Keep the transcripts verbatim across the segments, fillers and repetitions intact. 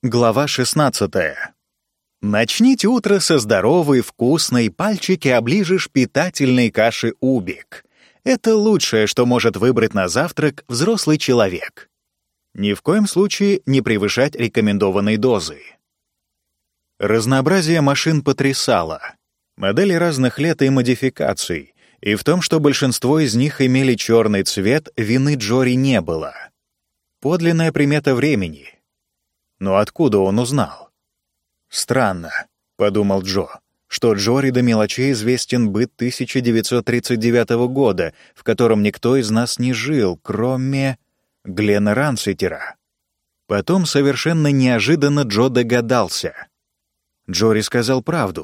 Глава шестнадцатая. Начните утро со здоровой, вкусной, пальчики оближешь питательной каши Убик. Это лучшее, что может выбрать на завтрак взрослый человек. Ни в коем случае не превышать рекомендованной дозы. Разнообразие машин потрясало. Модели разных лет и модификаций, и в том, что большинство из них имели черный цвет, вины Джори не было. Подлинная примета времени. Но откуда он узнал? «Странно», — подумал Джо, что Джори до мелочей известен быт тысяча девятьсот тридцать девятого года, в котором никто из нас не жил, кроме Глена Ранситера. Потом совершенно неожиданно Джо догадался. Джори сказал правду.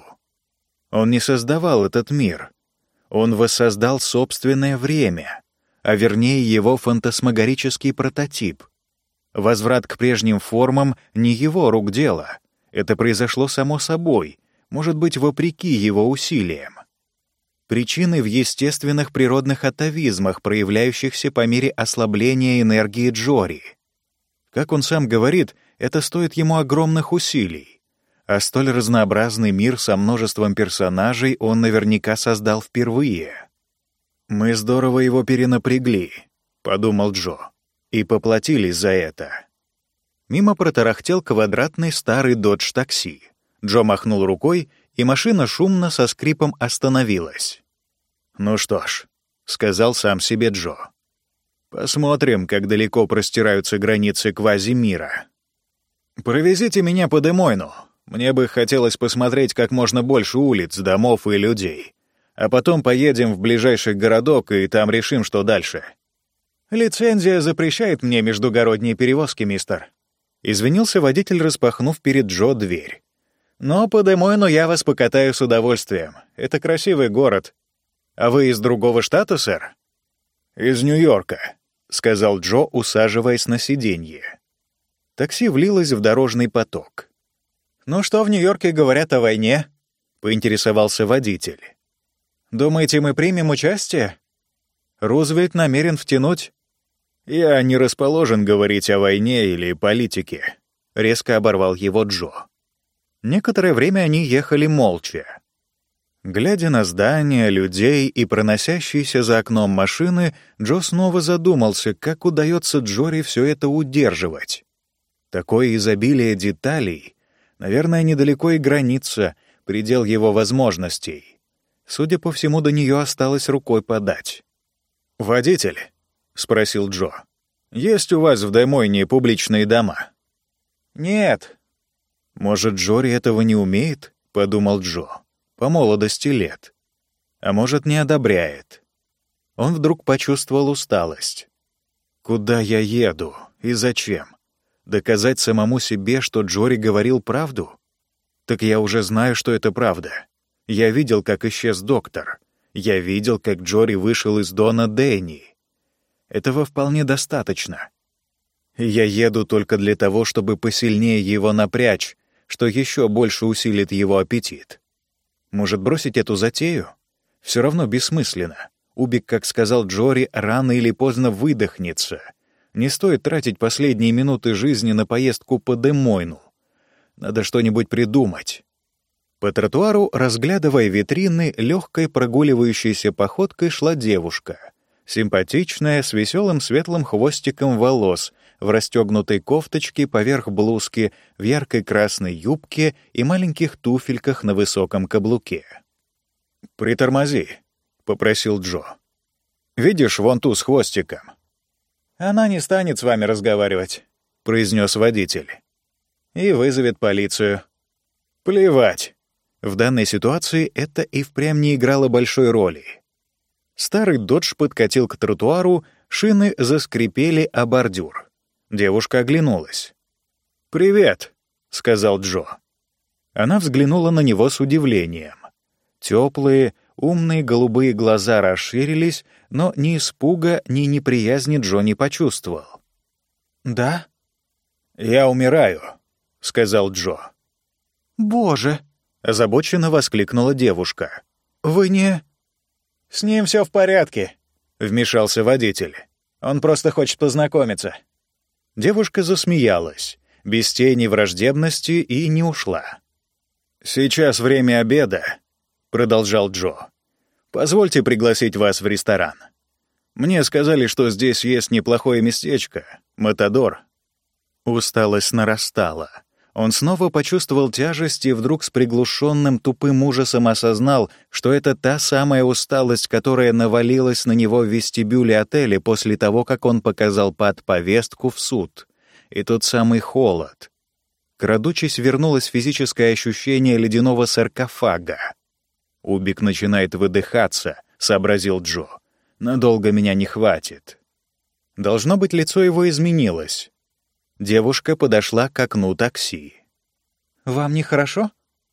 Он не создавал этот мир. Он воссоздал собственное время, а вернее его фантасмагорический прототип. Возврат к прежним формам — не его рук дело. Это произошло само собой, может быть, вопреки его усилиям. Причины в естественных природных атовизмах, проявляющихся по мере ослабления энергии Джори. Как он сам говорит, это стоит ему огромных усилий. А столь разнообразный мир со множеством персонажей он наверняка создал впервые. «Мы здорово его перенапрягли», — подумал Джо. И поплатились за это. Мимо протарахтел квадратный старый додж-такси. Джо махнул рукой, и машина шумно со скрипом остановилась. «Ну что ж», — сказал сам себе Джо. «Посмотрим, как далеко простираются границы квазимира. Провезите меня по Демойну. Мне бы хотелось посмотреть как можно больше улиц, домов и людей. А потом поедем в ближайший городок, и там решим, что дальше». «Лицензия запрещает мне междугородние перевозки, мистер», — извинился водитель, распахнув перед Джо дверь. «Но по Демойну я вас покатаю с удовольствием. Это красивый город. А вы из другого штата, сэр?» «Из Нью-Йорка», — сказал Джо, усаживаясь на сиденье. Такси влилось в дорожный поток. «Ну что в Нью-Йорке говорят о войне?» — поинтересовался водитель. «Думаете, мы примем участие? Рузвельт намерен втянуть?» «Я не расположен говорить о войне или политике», — резко оборвал его Джо. Некоторое время они ехали молча. Глядя на здания, людей и проносящиеся за окном машины, Джо снова задумался, как удается Джори все это удерживать. Такое изобилие деталей, наверное, недалеко и граница, предел его возможностей. Судя по всему, до нее осталось рукой подать. «Водитель», — спросил Джо, — «есть у вас в Демойне публичные дома?» «Нет». «Может, Джори этого не умеет?» — подумал Джо. «По молодости лет. А может, не одобряет». Он вдруг почувствовал усталость. «Куда я еду? И зачем? Доказать самому себе, что Джори говорил правду? Так я уже знаю, что это правда. Я видел, как исчез доктор. Я видел, как Джори вышел из Дона Дэнни. Этого вполне достаточно. Я еду только для того, чтобы посильнее его напрячь, что еще больше усилит его аппетит. Может, бросить эту затею? Все равно бессмысленно. Убик, как сказал Джори, рано или поздно выдохнется. Не стоит тратить последние минуты жизни на поездку по Демойну. Надо что-нибудь придумать. По тротуару, разглядывая витрины, легкой прогуливающейся походкой шла девушка. Симпатичная, с веселым светлым хвостиком волос, в расстегнутой кофточке поверх блузки, в яркой красной юбке и маленьких туфельках на высоком каблуке. «Притормози», — попросил Джо. «Видишь вон ту с хвостиком?» «Она не станет с вами разговаривать», — произнес водитель. «И вызовет полицию». «Плевать». В данной ситуации это и впрямь не играло большой роли. Старый додж подкатил к тротуару, шины заскрипели о бордюр. Девушка оглянулась. «Привет», — сказал Джо. Она взглянула на него с удивлением. Теплые, умные голубые глаза расширились, но ни испуга, ни неприязни Джо не почувствовал. «Да?» «Я умираю», — сказал Джо. «Боже!» — озабоченно воскликнула девушка. «Вы не...» «С ним все в порядке», — вмешался водитель. «Он просто хочет познакомиться». Девушка засмеялась. без тени враждебности, и не ушла. «Сейчас время обеда», — продолжал Джо. «Позвольте пригласить вас в ресторан. Мне сказали, что здесь есть неплохое местечко — Матадор». Усталость нарастала. Он снова почувствовал тяжесть и вдруг с приглушенным тупым ужасом осознал, что это та самая усталость, которая навалилась на него в вестибюле отеля после того, как он показал Пат повестку в суд. И тот самый холод. Крадучись, вернулось физическое ощущение ледяного саркофага. «Убик начинает выдыхаться», — сообразил Джо. «Надолго меня не хватит». Должно быть, лицо его изменилось. Девушка подошла к окну такси. «Вам нехорошо?»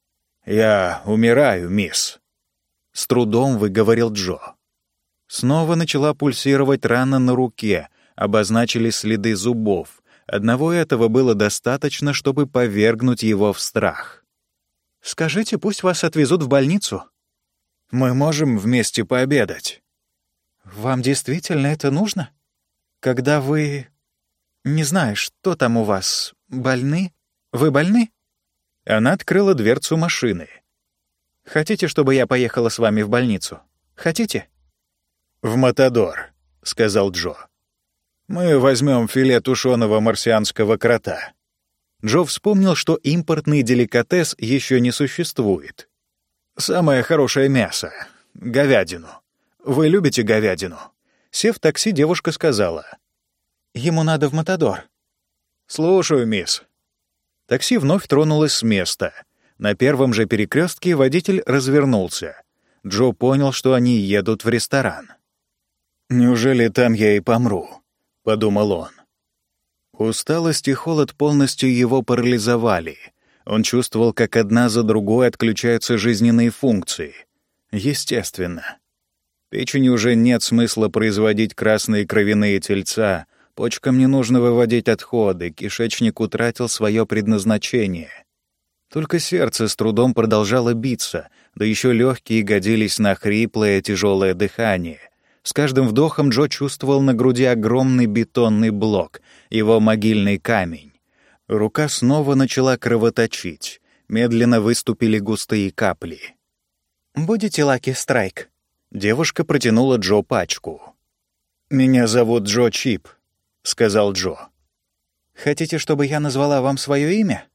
«Я умираю, мисс», — с трудом выговорил Джо. Снова начала пульсировать рана на руке, обозначились следы зубов. Одного этого было достаточно, чтобы повергнуть его в страх. «Скажите, пусть вас отвезут в больницу». «Мы можем вместе пообедать». «Вам действительно это нужно? Когда вы... Не знаю, что там у вас, больны? Вы больны?» Она открыла дверцу машины. «Хотите, чтобы я поехала с вами в больницу? Хотите?» «В Матадор», — сказал Джо. «Мы возьмем филе тушеного марсианского крота». Джо вспомнил, что импортный деликатес еще не существует. «Самое хорошее мясо — говядину. Вы любите говядину?» Сев в такси, девушка сказала: «Ему надо в Матадор». «Слушаю, мисс». Такси вновь тронулось с места. На первом же перекрестке водитель развернулся. Джо понял, что они едут в ресторан. «Неужели там я и помру?» — подумал он. Усталость и холод полностью его парализовали. Он чувствовал, как одна за другой отключаются жизненные функции. Естественно. Печени уже нет смысла производить красные кровяные тельца, почкам не нужно выводить отходы, кишечник утратил свое предназначение. Только сердце с трудом продолжало биться, да еще легкие годились на хриплое тяжелое дыхание. С каждым вдохом Джо чувствовал на груди огромный бетонный блок, его могильный камень. Рука снова начала кровоточить. Медленно выступили густые капли. «Будете Лаки Страйк?» Девушка протянула Джо пачку. «Меня зовут Джо Чип», — сказал Джо. «Хотите, чтобы я назвала вам свое имя?»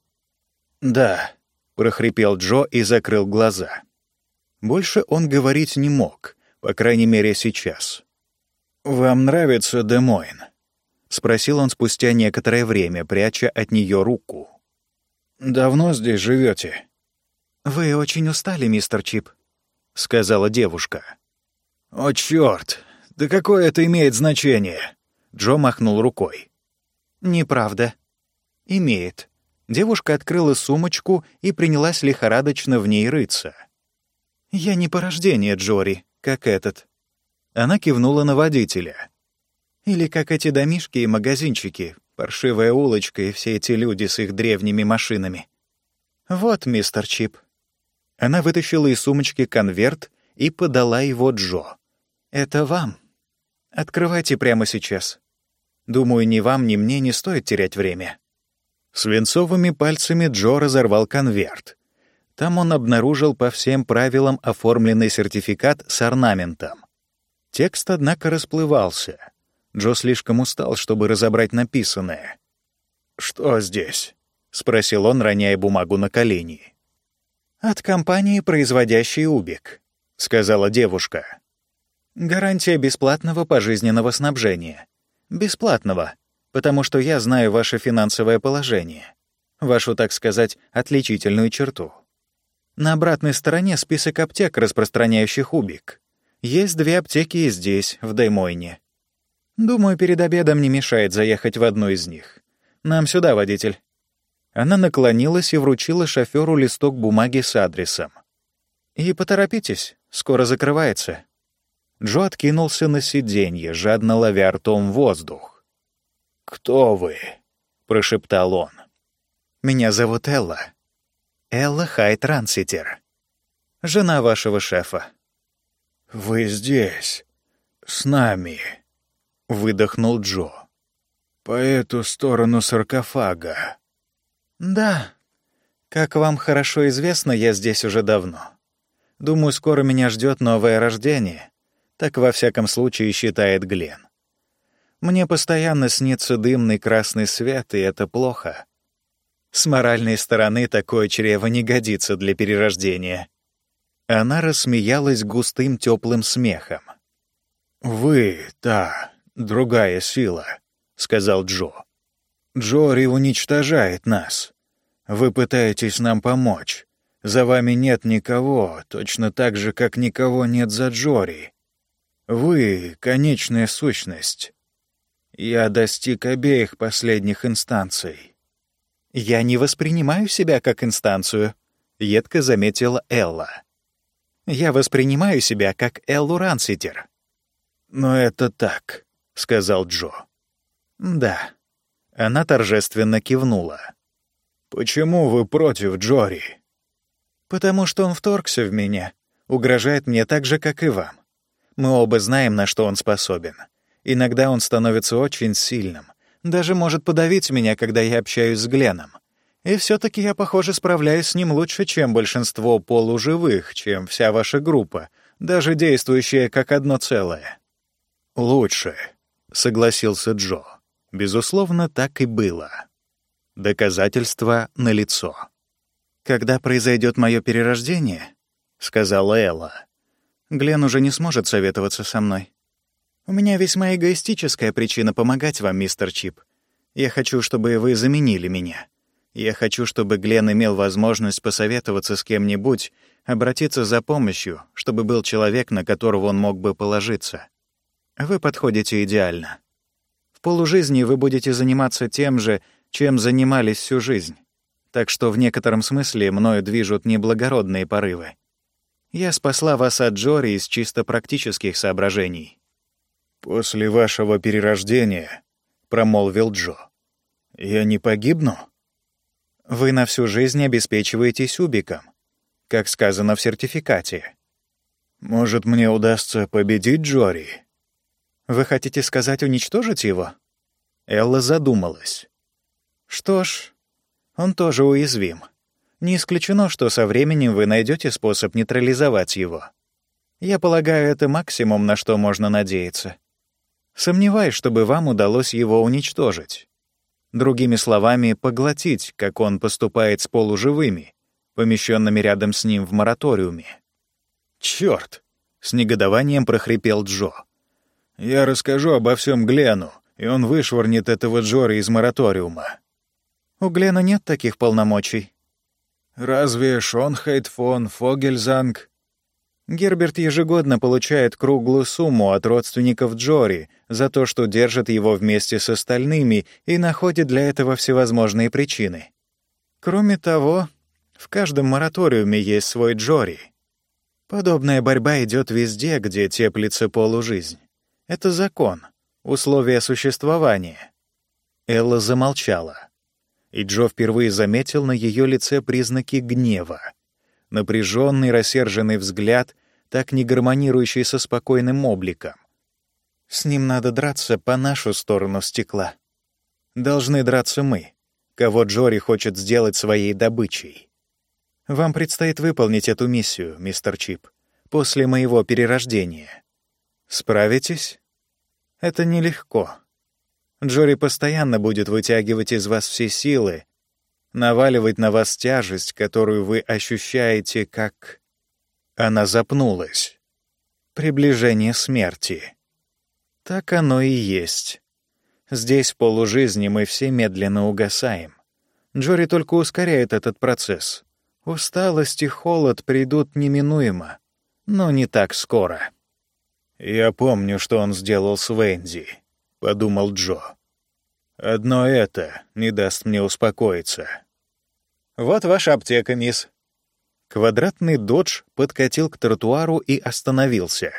«Да», — прохрипел Джо и закрыл глаза. Больше он говорить не мог, по крайней мере, сейчас. «Вам нравится Де-Мойн?» — спросил он спустя некоторое время, пряча от нее руку. «Давно здесь живете?» «Вы очень устали, мистер Чип», — сказала девушка. «О, чёрт! Да какое это имеет значение?» Джо махнул рукой. «Неправда. Имеет». Девушка открыла сумочку и принялась лихорадочно в ней рыться. «Я не порождение Джори, как этот». Она кивнула на водителя. «Или как эти домишки и магазинчики, паршивая улочка и все эти люди с их древними машинами. Вот, мистер Чип». Она вытащила из сумочки конверт и подала его Джо. «Это вам. Открывайте прямо сейчас. Думаю, ни вам, ни мне не стоит терять время». Свинцовыми пальцами Джо разорвал конверт. Там он обнаружил по всем правилам оформленный сертификат с орнаментом. Текст, однако, расплывался. Джо слишком устал, чтобы разобрать написанное. «Что здесь?» — спросил он, роняя бумагу на колени. «От компании, производящей Убик», — сказала девушка. «Гарантия бесплатного пожизненного снабжения. Бесплатного, потому что я знаю ваше финансовое положение, вашу, так сказать, отличительную черту. На обратной стороне список аптек, распространяющих Убик. Есть две аптеки и здесь, в Де-Мойне. Думаю, перед обедом не мешает заехать в одну из них. Нам сюда, водитель». Она наклонилась и вручила шофёру листок бумаги с адресом. «И поторопитесь, скоро закрывается». Джо откинулся на сиденье, жадно ловя ртом воздух. «Кто вы?» — прошептал он. «Меня зовут Элла. Элла Хайт-Ранситер. Жена вашего шефа». «Вы здесь, с нами», — выдохнул Джо. «По эту сторону саркофага». «Да. Как вам хорошо известно, я здесь уже давно. Думаю, скоро меня ждет новое рождение. Так, во всяком случае, считает Гленн. Мне постоянно снится дымный красный свет, и это плохо. С моральной стороны такое чрево не годится для перерождения». Она рассмеялась густым теплым смехом. «Вы — та, другая сила», — сказал Джо. «Джори уничтожает нас. Вы пытаетесь нам помочь. За вами нет никого, точно так же, как никого нет за Джори. Вы — конечная сущность. Я достиг обеих последних инстанций». «Я не воспринимаю себя как инстанцию», — едко заметила Элла. «Я воспринимаю себя как Эллу Ранситер». «Но это так», — сказал Джо. «Да». Она торжественно кивнула. «Почему вы против Джори?» «Потому что он вторгся в меня, угрожает мне так же, как и вам. Мы оба знаем, на что он способен. Иногда он становится очень сильным, даже может подавить меня, когда я общаюсь с Гленном. И все-таки я, похоже, справляюсь с ним лучше, чем большинство полуживых, чем вся ваша группа, даже действующая как одно целое». «Лучше», — согласился Джо. Безусловно, так и было. Доказательства налицо. «Когда произойдет мое перерождение, — сказала Элла, — Гленн уже не сможет советоваться со мной. У меня весьма эгоистическая причина помогать вам, мистер Чип. Я хочу, чтобы вы заменили меня. Я хочу, чтобы Гленн имел возможность посоветоваться с кем-нибудь, обратиться за помощью, чтобы был человек, на которого он мог бы положиться. Вы подходите идеально. В полужизни вы будете заниматься тем же, чем занимались всю жизнь. Так что в некотором смысле мною движут неблагородные порывы. Я спасла вас от Джори из чисто практических соображений». «После вашего перерождения, — промолвил Джо, — я не погибну?» «Вы на всю жизнь обеспечиваетесь убиком, как сказано в сертификате». «Может, мне удастся победить Джори?» «Вы хотите сказать, уничтожить его?» Элла задумалась. «Что ж, он тоже уязвим. Не исключено, что со временем вы найдете способ нейтрализовать его. Я полагаю, это максимум, на что можно надеяться. Сомневаюсь, чтобы вам удалось его уничтожить. Другими словами, поглотить, как он поступает с полуживыми, помещенными рядом с ним в мораториуме». «Чёрт!» — с негодованием прохрипел Джо. «Я расскажу обо всем Гленну, и он вышвырнет этого Джори из мораториума». «У Гленна нет таких полномочий». «Разве Шонхейт фон Фогельзанг?» Герберт ежегодно получает круглую сумму от родственников Джори за то, что держит его вместе с остальными и находит для этого всевозможные причины. Кроме того, в каждом мораториуме есть свой Джори. Подобная борьба идет везде, где теплится полужизнь. Это закон, условия существования». Элла замолчала, и Джо впервые заметил на ее лице признаки гнева. Напряженный, рассерженный взгляд, так не гармонирующий со спокойным обликом. «С ним надо драться по нашу сторону стекла. Должны драться мы, кого Джори хочет сделать своей добычей. Вам предстоит выполнить эту миссию, мистер Чип, после моего перерождения. Справитесь? Это нелегко. Джори постоянно будет вытягивать из вас все силы, наваливать на вас тяжесть, которую вы ощущаете как...» Она запнулась. «Приближение смерти». Так оно и есть. Здесь, в полужизни, мы все медленно угасаем. Джори только ускоряет этот процесс. Усталость и холод придут неминуемо, но не так скоро. «Я помню, что он сделал с Венди», — подумал Джо. «Одно это не даст мне успокоиться». «Вот ваша аптека, мисс». Квадратный додж подкатил к тротуару и остановился.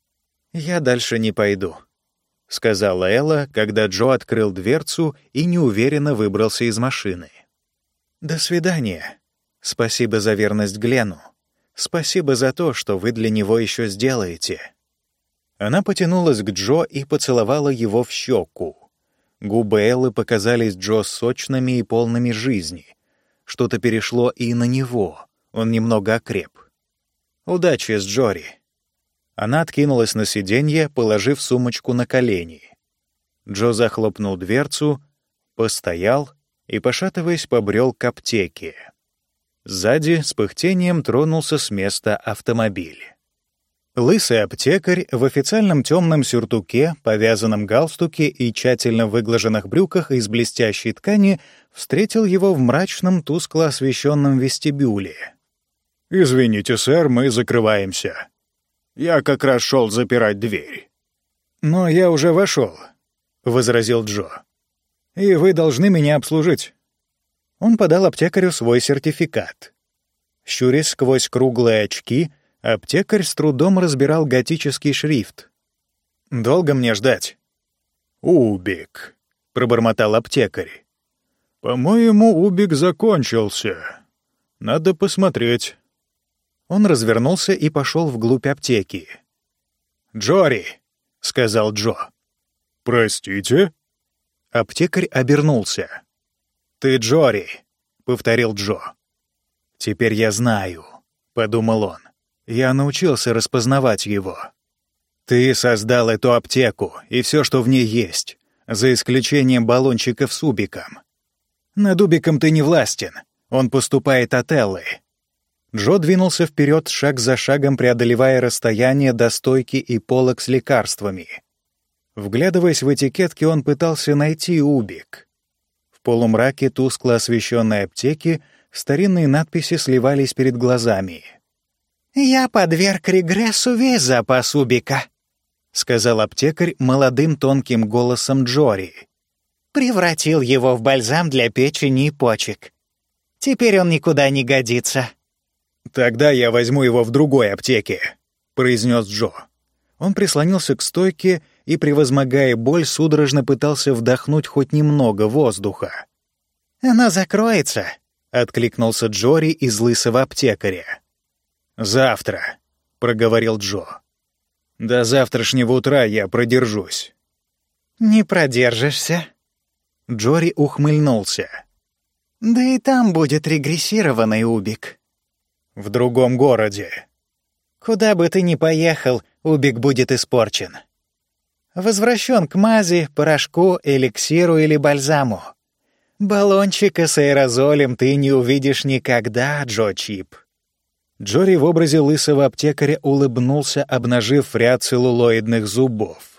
«Я дальше не пойду», — сказала Элла, когда Джо открыл дверцу и неуверенно выбрался из машины. «До свидания. Спасибо за верность Гленну. Спасибо за то, что вы для него еще сделаете». Она потянулась к Джо и поцеловала его в щеку. Губы Эллы показались Джо сочными и полными жизни. что-то перешло и на него. Он немного окреп. «Удачи с Джори». Она откинулась на сиденье, положив сумочку на колени. Джо захлопнул дверцу, постоял и, пошатываясь, побрел к аптеке. Сзади с пыхтением тронулся с места автомобиль. Лысый аптекарь в официальном темном сюртуке, повязанном галстуке и тщательно выглаженных брюках из блестящей ткани встретил его в мрачном, тускло освещенном вестибюле. «Извините, сэр, мы закрываемся. Я как раз шел запирать дверь». «Но я уже вошел», — возразил Джо. «И вы должны меня обслужить». Он подал аптекарю свой сертификат. Щурясь сквозь круглые очки, аптекарь с трудом разбирал готический шрифт. «Долго мне ждать?» «Убик», — пробормотал аптекарь. «По-моему, Убик закончился. Надо посмотреть». Он развернулся и пошел вглубь аптеки. «Джори», — сказал Джо. «Простите?» Аптекарь обернулся. «Ты Джори», — повторил Джо. «Теперь я знаю», — подумал он. «Я научился распознавать его. Ты создал эту аптеку и все, что в ней есть, за исключением баллончиков с Убиком. Над Убиком ты не властен, он поступает от Эллы». Джо двинулся вперед, шаг за шагом преодолевая расстояние до стойки и полок с лекарствами. Вглядываясь в этикетки, он пытался найти Убик. В полумраке тускло освещенной аптеки старинные надписи сливались перед глазами. «Я подверг регрессу весь запас Убика», — сказал аптекарь молодым тонким голосом Джори. «Превратил его в бальзам для печени и почек. Теперь он никуда не годится». «Тогда я возьму его в другой аптеке», — произнес Джо. Он прислонился к стойке и, превозмогая боль, судорожно пытался вдохнуть хоть немного воздуха. «Она закроется», — откликнулся Джори из лысого аптекаря. «Завтра», — проговорил Джо. «До завтрашнего утра я продержусь». «Не продержишься». Джори ухмыльнулся. «Да и там будет регрессированный Убик». «В другом городе». «Куда бы ты ни поехал, Убик будет испорчен. Возвращен к мази, порошку, эликсиру или бальзаму. Баллончика с аэрозолем ты не увидишь никогда, Джо Чип». Джори в образе лысого аптекаря улыбнулся, обнажив ряд целлулоидных зубов.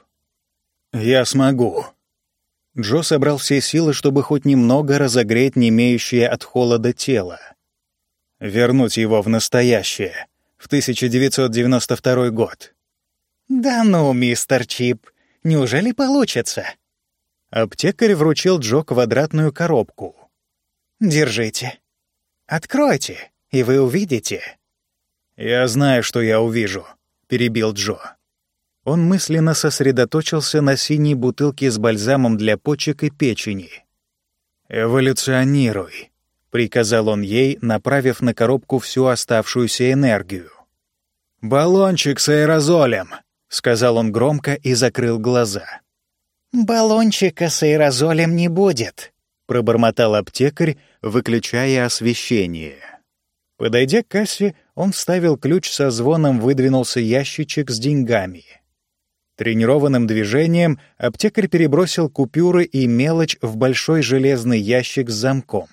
«Я смогу». Джо собрал все силы, чтобы хоть немного разогреть немеющее от холода тело. Вернуть его в настоящее, в тысяча девятьсот девяносто второй год. «Да ну, мистер Чип, неужели получится?» Аптекарь вручил Джо квадратную коробку. «Держите. Откройте, и вы увидите». «Я знаю, что я увижу», — перебил Джо. Он мысленно сосредоточился на синей бутылке с бальзамом для почек и печени. «Эволюционируй», — приказал он ей, направив на коробку всю оставшуюся энергию. «Баллончик с аэрозолем», — сказал он громко и закрыл глаза. «Баллончика с аэрозолем не будет», — пробормотал аптекарь, выключая освещение. Подойдя к кассе, он вставил ключ, со звоном выдвинулся ящичек с деньгами. Тренированным движением аптекарь перебросил купюры и мелочь в большой железный ящик с замком.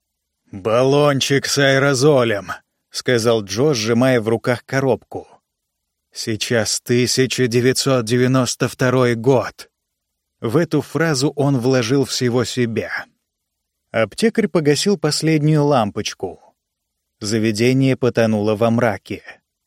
«Баллончик с аэрозолем», — сказал Джо, сжимая в руках коробку. «Сейчас тысяча девятьсот девяносто второй год». В эту фразу он вложил всего себя. Аптекарь погасил последнюю лампочку. Заведение потонуло во мраке.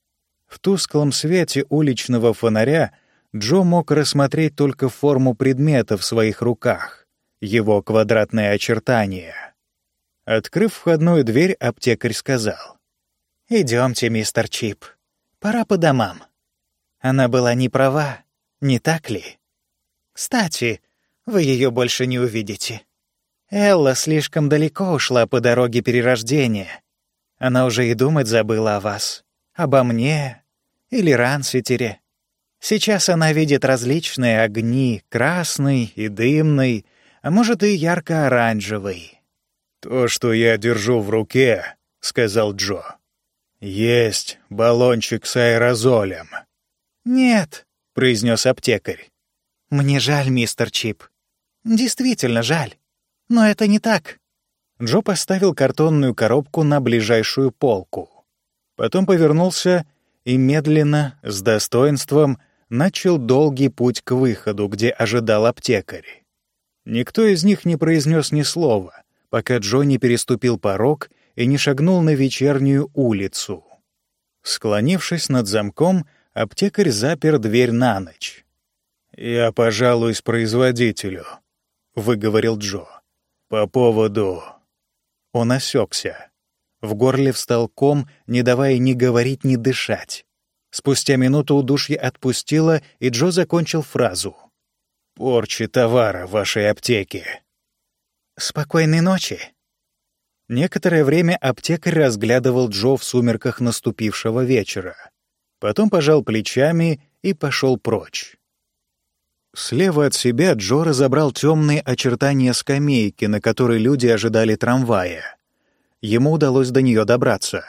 В тусклом свете уличного фонаря Джо мог рассмотреть только форму предмета в своих руках, его квадратные очертания. Открыв входную дверь, аптекарь сказал: «Идемте, мистер Чип, пора по домам». Она была не права, не так ли? Кстати, вы ее больше не увидите. Элла слишком далеко ушла по дороге перерождения. Она уже и думать забыла о вас, обо мне или Ранситере. Сейчас она видит различные огни, красный и дымный, а может и ярко-оранжевый. «То, что я держу в руке, — сказал Джо, — есть баллончик с аэрозолем». «Нет», — произнес аптекарь. «мне жаль, мистер Чип. Действительно жаль. Но это не так». Джо поставил картонную коробку на ближайшую полку. Потом повернулся и медленно, с достоинством, начал долгий путь к выходу, где ожидал аптекарь. Никто из них не произнес ни слова, пока Джо не переступил порог и не шагнул на вечернюю улицу. Склонившись над замком, аптекарь запер дверь на ночь. «Я пожалуюсь производителю», — выговорил Джо. «По поводу...» Он осекся. В горле встал ком, не давая ни говорить, ни дышать. Спустя минуту удушье отпустило, и Джо закончил фразу. «Порчи товара в вашей аптеке». «Спокойной ночи». Некоторое время аптекарь разглядывал Джо в сумерках наступившего вечера. Потом пожал плечами и пошел прочь. Слева от себя Джо разобрал темные очертания скамейки, на которой люди ожидали трамвая. Ему удалось до нее добраться.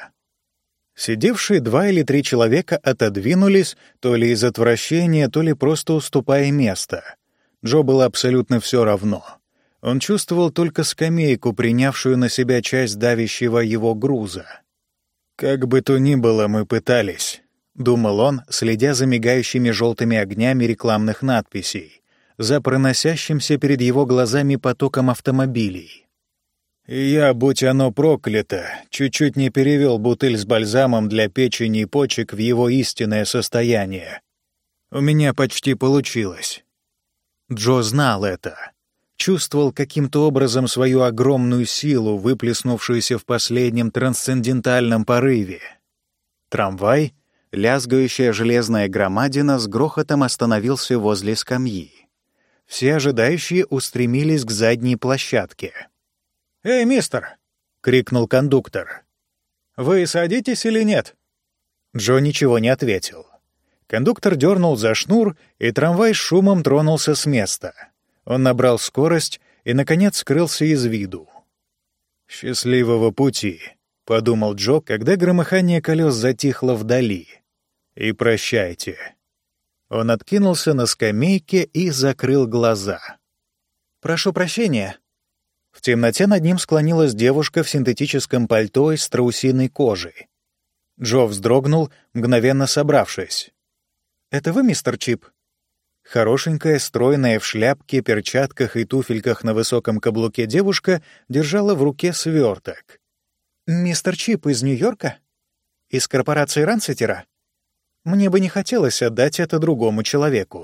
Сидевшие два или три человека отодвинулись, то ли из отвращения, то ли просто уступая место. Джо было абсолютно все равно. Он чувствовал только скамейку, принявшую на себя часть давящего его груза. «Как бы то ни было, мы пытались», — думал он, следя за мигающими желтыми огнями рекламных надписей, за проносящимся перед его глазами потоком автомобилей. И я, будь оно проклято, чуть-чуть не перевел бутыль с бальзамом для печени и почек в его истинное состояние. У меня почти получилось. Джо знал это. Чувствовал каким-то образом свою огромную силу, выплеснувшуюся в последнем трансцендентальном порыве. Трамвай, лязгающая железная громадина, с грохотом остановился возле скамьи. Все ожидающие устремились к задней площадке. «Эй, мистер!» — крикнул кондуктор. «Вы садитесь или нет?» Джо ничего не ответил. Кондуктор дернул за шнур, и трамвай с шумом тронулся с места. Он набрал скорость и, наконец, скрылся из виду. «Счастливого пути», — подумал Джо, когда громыхание колес затихло вдали. «И прощайте». Он откинулся на скамейке и закрыл глаза. «Прошу прощения». В темноте над ним склонилась девушка в синтетическом пальто из страусиной кожи. Джо вздрогнул, мгновенно собравшись. «Это вы, мистер Чип?» Хорошенькая, стройная, в шляпке, перчатках и туфельках на высоком каблуке девушка держала в руке сверток. «Мистер Чип из Нью-Йорка? Из корпорации Ранситера? Мне бы не хотелось отдать это другому человеку».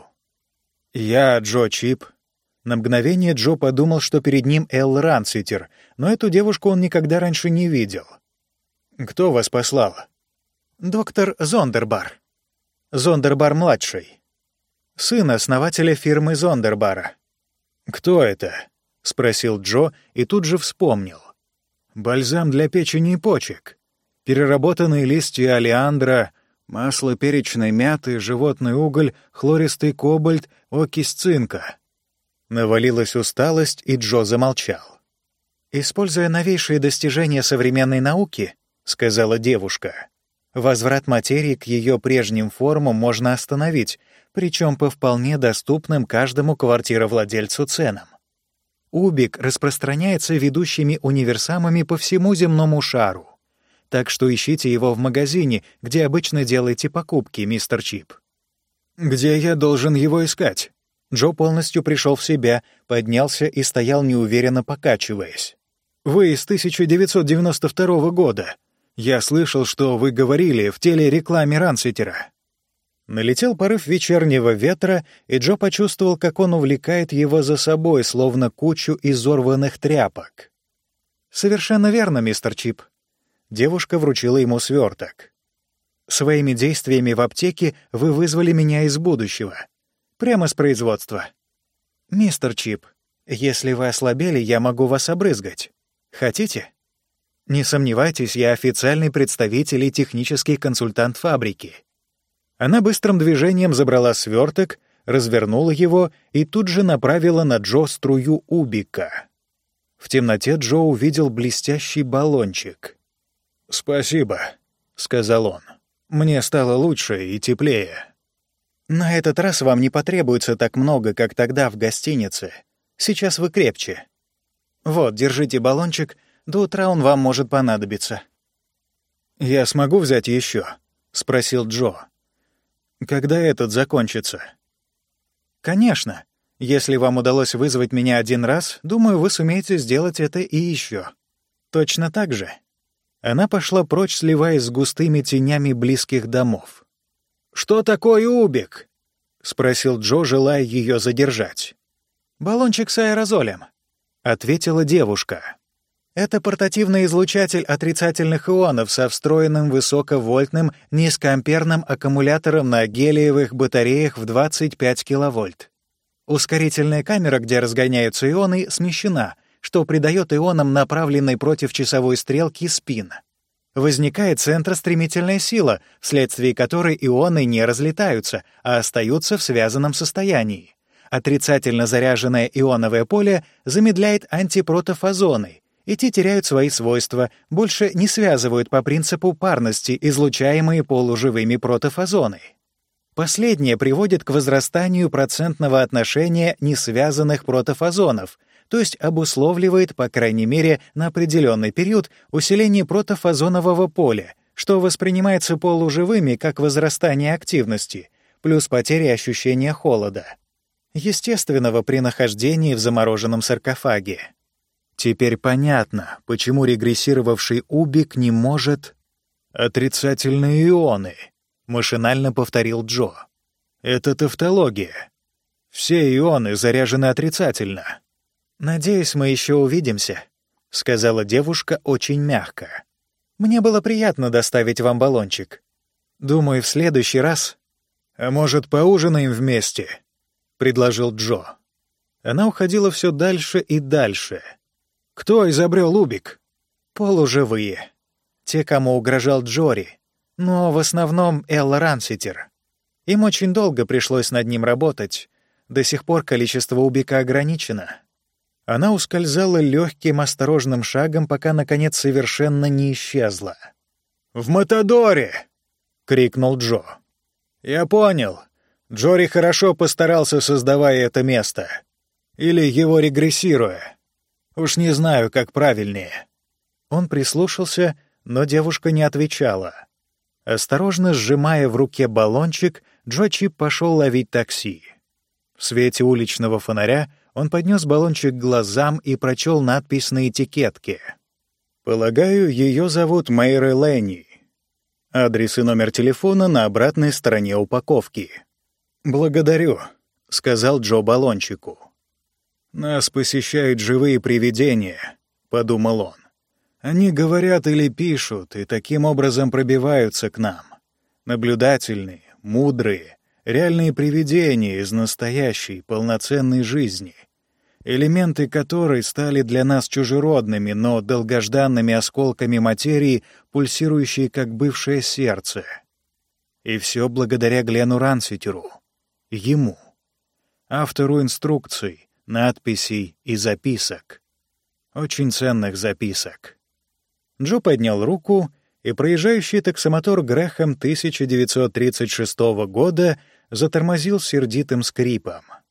«Я Джо Чип». На мгновение Джо подумал, что перед ним Эл Ранситер, но эту девушку он никогда раньше не видел. «Кто вас послал?» «Доктор Зондербар. Зондербар-младший. Сын основателя фирмы Зондербара». «Кто это?» — спросил Джо и тут же вспомнил. «Бальзам для печени и почек. Переработанные листья олеандра, масло перечной мяты, животный уголь, хлористый кобальт, окись цинка». Навалилась усталость, и Джо замолчал. «Используя новейшие достижения современной науки, — сказала девушка, — возврат материи к ее прежним формам можно остановить, причем по вполне доступным каждому квартировладельцу ценам. Убик распространяется ведущими универсамами по всему земному шару, так что ищите его в магазине, где обычно делаете покупки, мистер Чип». «Где я должен его искать?» Джо полностью пришел в себя, поднялся и стоял неуверенно, покачиваясь. «Вы из тысяча девятьсот девяносто второго года. Я слышал, что вы говорили в телерекламе Ранситера». Налетел порыв вечернего ветра, и Джо почувствовал, как он увлекает его за собой, словно кучу изорванных тряпок. «Совершенно верно, мистер Чип». Девушка вручила ему сверток. «Своими действиями в аптеке вы вызвали меня из будущего. Прямо с производства. Мистер Чип, если вы ослабели, я могу вас обрызгать. Хотите? Не сомневайтесь, я официальный представитель и технический консультант фабрики». Она быстрым движением забрала сверток, развернула его и тут же направила на Джо струю убика. В В темноте Джо увидел блестящий баллончик. «Спасибо», — сказал он. «Мне стало лучше и теплее». «На этот раз вам не потребуется так много, как тогда в гостинице. Сейчас вы крепче. Вот, держите баллончик, до утра он вам может понадобиться». «Я смогу взять еще?» — спросил Джо. «Когда этот закончится?» «Конечно. Если вам удалось вызвать меня один раз, думаю, вы сумеете сделать это и еще. Точно так же». Она пошла прочь, сливаясь с густыми тенями близких домов. «Что такое Убик?» — спросил Джо, желая ее задержать. «Баллончик с аэрозолем», — ответила девушка. «Это портативный излучатель отрицательных ионов со встроенным высоковольтным низкоамперным аккумулятором на гелиевых батареях в двадцать пять киловольт. Ускорительная камера, где разгоняются ионы, смещена, что придает ионам направленной против часовой стрелки спин. Возникает центростремительная сила, вследствие которой ионы не разлетаются, а остаются в связанном состоянии. Отрицательно заряженное ионовое поле замедляет антипротофазоны, и те теряют свои свойства, больше не связывают по принципу парности излучаемые полуживыми протофазоны. Последнее приводит к возрастанию процентного отношения несвязанных протофазонов, то есть обусловливает, по крайней мере, на определенный период усиление протофазонового поля, что воспринимается полуживыми как возрастание активности, плюс потеря ощущения холода, естественного при нахождении в замороженном саркофаге. Теперь понятно, почему регрессировавший Убик не может... «Отрицательные ионы», — машинально повторил Джо. «Это тавтология. Все ионы заряжены отрицательно». «Надеюсь, мы еще увидимся», — сказала девушка очень мягко. «Мне было приятно доставить вам баллончик. Думаю, в следующий раз...» «А может, поужинаем вместе?» — предложил Джо. Она уходила все дальше и дальше. «Кто изобрел Убик?» «Полуживые. Те, кому угрожал Джори. Но в основном Эл Ранситер. Им очень долго пришлось над ним работать. До сих пор количество Убика ограничено». Она ускользала легким, осторожным шагом, пока, наконец, совершенно не исчезла. «В Матадоре!» — крикнул Джо. «Я понял. Джори хорошо постарался, создавая это место. Или его регрессируя. Уж не знаю, как правильнее». Он прислушался, но девушка не отвечала. Осторожно сжимая в руке баллончик, Джо Чип пошел ловить такси. В свете уличного фонаря он поднес баллончик к глазам и прочел надпись на этикетке. «Полагаю, ее зовут Мэйрэ Ленни». Адрес и номер телефона на обратной стороне упаковки. «Благодарю», — сказал Джо баллончику. «Нас посещают живые привидения», — подумал он. «Они говорят или пишут, и таким образом пробиваются к нам. Наблюдательные, мудрые, реальные привидения из настоящей, полноценной жизни, элементы которой стали для нас чужеродными, но долгожданными осколками материи, пульсирующей как бывшее сердце. И все благодаря Глену Ранситеру. Ему. Автору инструкций, надписей и записок. Очень ценных записок». Джо поднял руку, и проезжающий таксомотор Грэхэм тысяча девятьсот тридцать шестого года затормозил сердитым скрипом.